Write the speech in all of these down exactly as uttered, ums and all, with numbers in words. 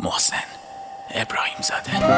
محسن ابراهیم زاده.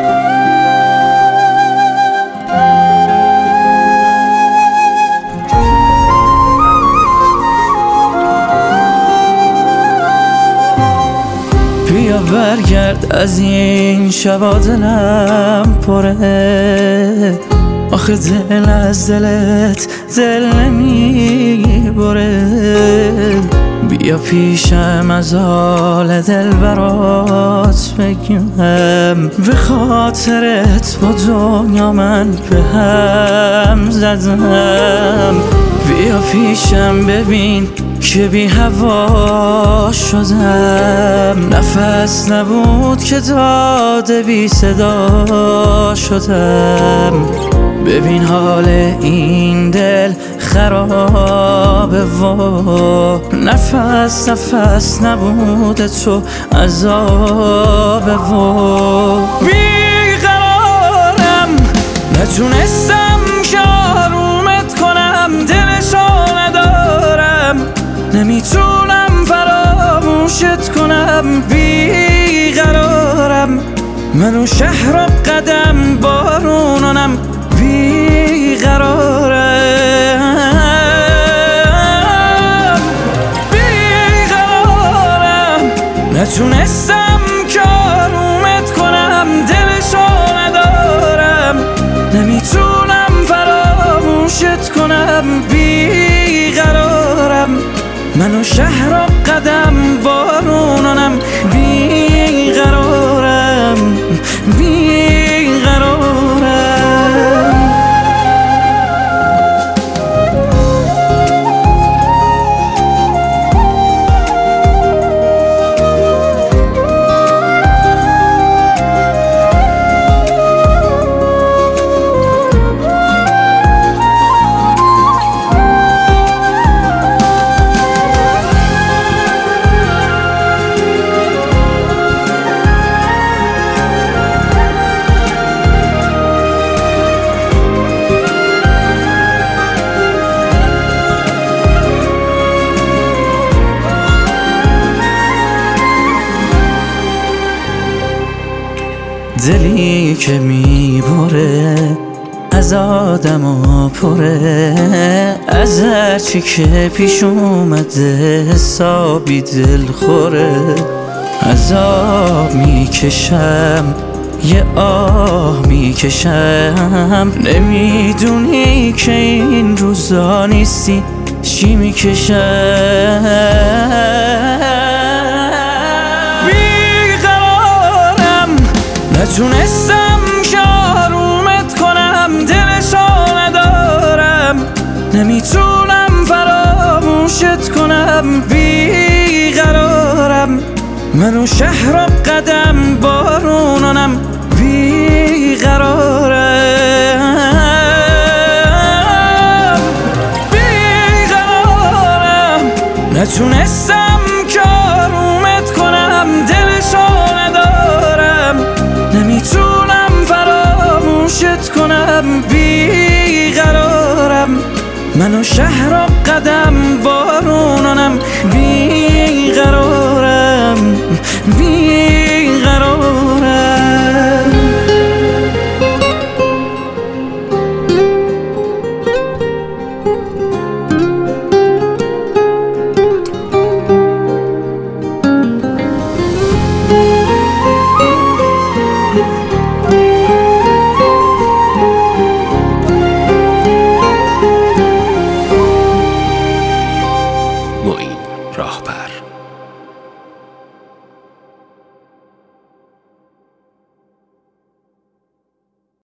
بیا برگرد از این شبا دلم پره، آخه دل از دلت دل نمی بره. بیا پیشم از حال دل برات بگم، به خاطرت با دنیا من به هم زدم. بیا پیشم ببین که بی هوا شدم، نفس نبود که داده بی صدا شدم. ببین حال این دل خرابه و نفس نفس نبوده تو عذابه و بیقرارم، نتونستم که آرومت کنم، دلشو ندارم، نمیتونم فراموشت کنم. بیقرارم، منو شهر و قدم بارونانم. بیقرارم بیقرارم، نتونستم که آرومت کنم، دلشو ندارم، نمیتونم فراموشت کنم. بیقرارم، منو شهر و قدم بارونانم. بیقرارم بیقرارم. دلی که میبره از آدم و پره، از هرچی که پیش اومده حسابی دل خوره. عذاب میکشم یه آه میکشم، نمیدونی که این روزا نیستی چی میکشم. نتونستم که آرومت کنم، دلشو ندارم، نمیتونم فراموشت کنم. بیقرارم، منو شهر و قدم بارونانم. بیقرارم بیقرارم، نتونستم که آرومت کنم، دلشو ندارم، نمیتونم فراموشت کنم. بیقرارم، منو شهر و قدم بارونانم. بیقرارم بی